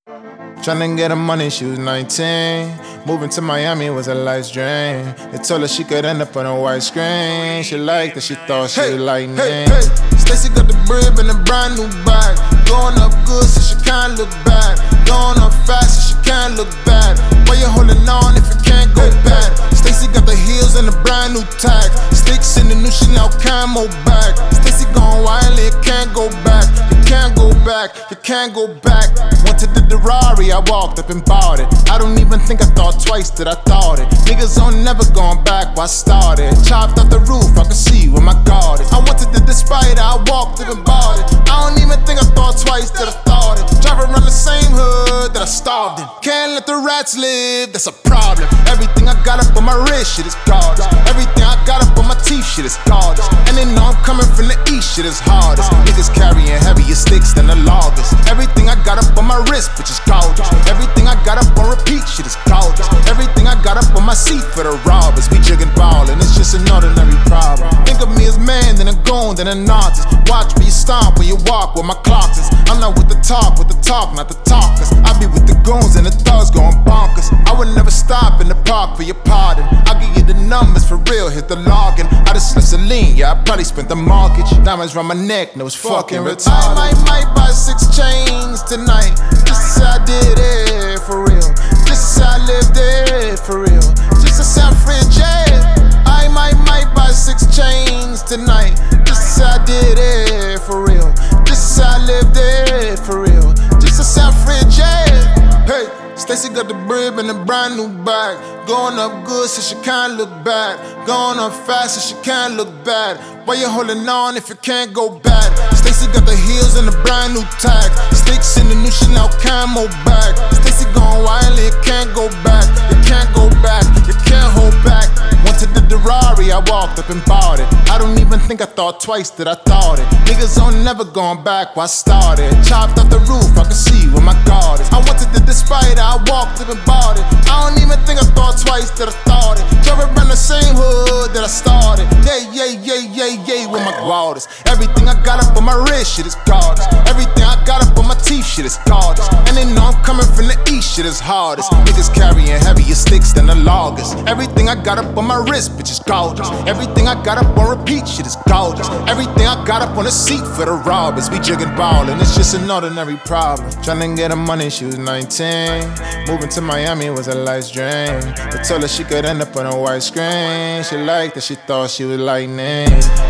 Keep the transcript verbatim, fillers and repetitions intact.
Tryna get her money, she was nineteen. Moving to Miami was a life's dream. They told her she could end up on a white screen. She liked it, she thought she hey, was lightning. Hey, hey. Stacey got the brib and a brand new bag. Going up good so she can't look bad. Going up fast so she can't look bad. Why you holding on if you can't go bad? Stacey got the heels and a brand new tag. Sticks in the new Chanel camo bag. Stacey gone wild, you can't go back. You can't go back, you can't go back. Went to the Ferrari, I walked up and bought it. I don't even think I thought twice that I thought it. Niggas on never going back where I started. Chopped off the roof, I could see where my guard is. I wanted to despite it, I walked up and bought it. I don't even think I thought twice that I thought it. Drive around the same hood that I starved in. Can't let the rats live, that's a problem. Everything I got up on my wrist, shit is gorgeous. Everything I got up on my teeth, shit is gorgeous. And they know I'm coming from the east, shit is hardest. Niggas carrying heavier sticks than the loggers. Everything I got up on my wrist, bitch is gorgeous. Everything I got up on repeat, shit is gorgeous. Everything I got up on my seat for the robbers. We jigging ballin', it's just an ordinary problem. Think of me as man, then a goon, then an artist. Watch me, you stomp when you walk where my clocks is. I'm not with the talk, with the talk, not the talkers. I be with the goons and the thugs going bonkers. I would never stop in the park for your pardon. I'll give you the numbers for real, hit the login. I just left Celine, yeah, I probably spent the mortgage. Diamonds round my neck, no, it's fucking retarded. I might, might buy six chains tonight. Just to say I did it for real. Just to say I lived it for real. Just to say I'm free of jail. I might, might buy six chains tonight. Just to say I did it for real. Just to say I lived it for real. Just to say I'm free of jail. Hey, Stacey got the brib and a brand new bag. Going up good so she can't look bad. Going up fast so she can't look bad. Why you holding on if you can't go bad? Stacey got the heels and a brand new tag. Sticks in the new Chanel camo bag. Stacey gone wild, you can't go back. You can't go back, you can't hold back. Went to the Ferrari, I walked up and bought it. I don't even think I thought twice that I thought it. Niggas on never going back where I started. Chopped off the roof, I could see where my guard is. I wanted to despite it, I walked up and bought it. I don't even think I thought twice that I thought it. Drove around the same hood that I started. Yeah, yeah, yeah, yeah, yeah, with my guard is. Everything I got up on my wrist, shit is gorgeous. Everything I got up on my teeth, shit is gorgeous. And they know I'm coming from the east, shit is hardest. Niggas carrying heavier sticks than the loggers. Everything I got up on my wrist, bitch is gorgeous. Everything I got up on repeat, shit is gorgeous. Everything I got up on the seat for the robbers. We jigging ballin', it's just an ordinary problem. Tryna get her money, she was nineteen. Moving to Miami was a life's dream. They told her she could end up on a white screen. She liked it, she thought she was lightning.